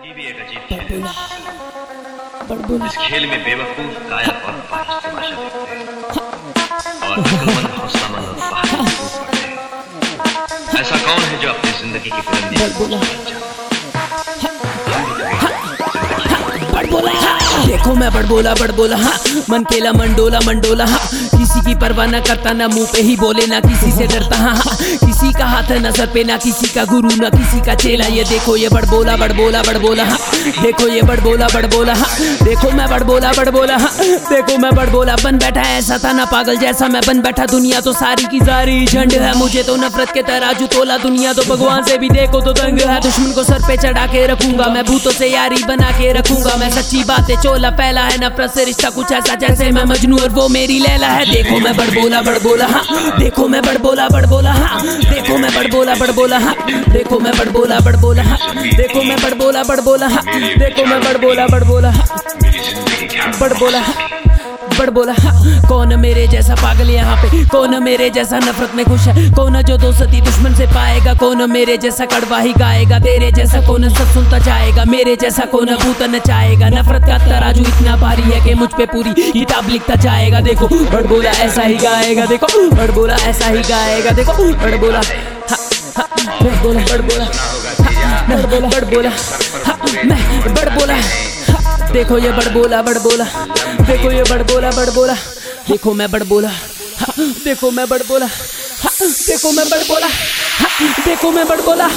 ये भी एक अजीब खेल है। इस खेल में बेवकूफ, कायर और फाहिश तमाशा देखते हैं और अक्लमंद, हौसलामंद और बहादुर टूट पड़ते हैं। ऐसा कौन है जो अपनी जिंदगी की बुलंदी देखो मैं बड़बोला हाँ, मन केला मंडोला मंडोला हाँ, किसी की परवाह न करता, ना मुंह पे ही बोले, ना किसी से डरता हाँ, किसी का हाथ है नजर पे, ना किसी का गुरु, ना किसी का चेला। ये देखो ये बड़बोला हाँ, देखो ये बड़बोला हाँ, देखो मैं बड़बोला हाँ, देखो मैं बड़बोला बन बैठा। ऐसा था ना पागल जैसा मैं बन बैठा, दुनिया तो सारी की सारी झंड है, मुझे तो नफरत के तराजू तोला, दुनिया तो भगवान से भी देखो तो दंग है। दुश्मन को सर पे चढ़ा के रखूंगा मैं, भूतों से यारी बना के रखूंगा मैं, सच्ची बातें चोला फैला है, नफरत से रिश्ता कुछ ऐसा जैसे मैं मजनू और वो मेरी लैला है। देखो मैं बड़बोला हाँ, देखो मैं बड़बोला हाँ, देखो मैं बड़बोला हाँ, देखो मैं बड़बोला हाँ, देखो मैं बड़बोला हाँ, देखो मैं बड़बोला हाँ। कौन मेरे जैसा पागल यहाँ पे, कौन मेरे जैसा नफरत में खुश है, कौन जो दोस्ती दुश्मन से पाएगा, कौन मेरे जैसा कड़वा ही गाएगा, तेरे जैसा कौन सब सुनता जाएगा, मेरे जैसा कौन भूत नचाएगा। नफरत का तराजू इतना भारी है कि मुझ पे पूरी किताब लिखता जाएगा। देखो बड़बोला ऐसा ही गाएगा, देखो बड़बोला ऐसा ही गाएगा, देखो बड़बोला बड़बोला मैं बड़बोला। देखो ये बड़बोला देखो ये बड़बोला देखो मैं बड़बोला, देखो मैं बड़बोला, देखो मैं बड़बोला, देखो मैं बड़बोला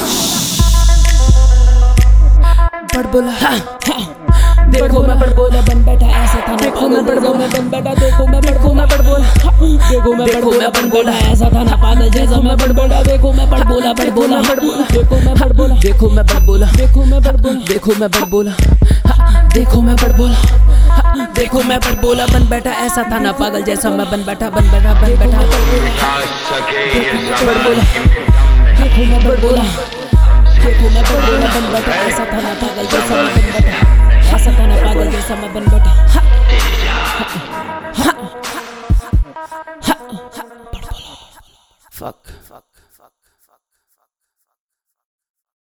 देखो मैं बड़बोला बन बैठा। ऐसा था देखो मैं बड़बोला बन बैठा, देखो मैं बड़बोला, देखो मैं बड़बोला, ऐसा था ना पागल जैसा मैं बड़बोला, देखो मैं बड़बोला, देखो मैं बड़बोला, देखो मैं बड़बोला, देखो मैं बड़बोला, देखो मैं बड़बोला, देखो मैं बड़बोला बन बैठा। ऐसा था ना पागल जैसा मैं बन बैठा बड़बोला, देखो मैं बड़बोला, देखो मैं बड़बोला बन बैठा। ऐसा था ना पागल जैसा मैं बन बैठा, ऐसा था ना पागल जैसा मैं बन बैठा।